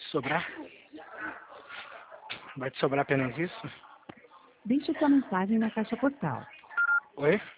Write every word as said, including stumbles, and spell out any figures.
sobrar? Vai te sobrar apenas isso? Deixe sua mensagem na caixa postal. Oi?